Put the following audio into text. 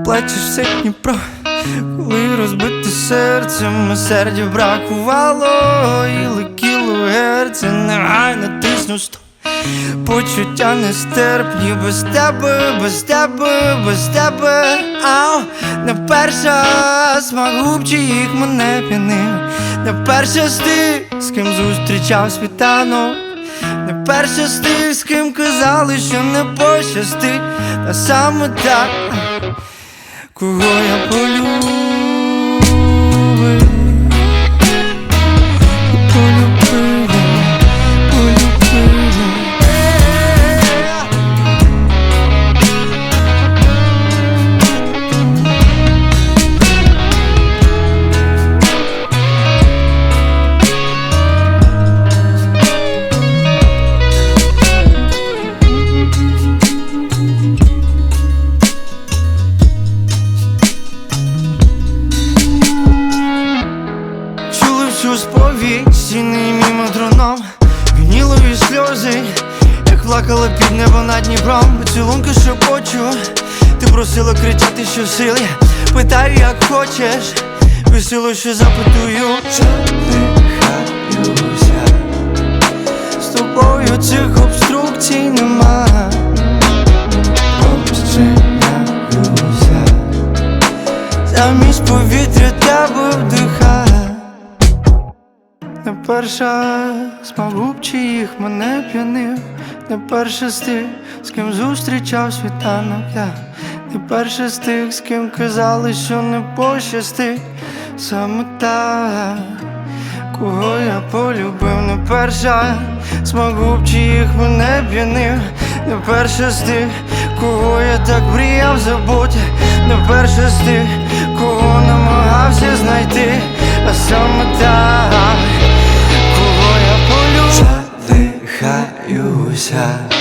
плачеш все Дніпро, коли розбите серце, милосердя бракувало, і летіло герце, негай натисну стоп. Почуття нестерпні без тебе, без тебе, без тебе. Ау, не перша смак губ, чиїх мене п'янив, не перша з тих, з ким зустрічав світанок, не перша з тих, з ким казали, що не пощастить. Та саме так, кого я полюбив. Всю сповідь, стіни мій метроном, вінілові сльози, як плакала під небо над Дніпром. Поцілунки шепочу, ти просила кричати щосили. Питаю, як хочеш, весело, що запитую. Задихаюся, з тобою цих обструкцій нема. Розчиняюся, замість повітря тебе вдихаю. Не перша смак губ, чиїх мене п'янив, не перша з тих, з ким зустрічав світанок я, не перша з тих, з ким казали, що не пощастить. Саме так, кого я полюбив, не перша смак губ, чиїх мене п'янив, не перша з тих, кого я так мріяв забути, не перша з тих, кого намагався знайти. А саме так, задихаюся.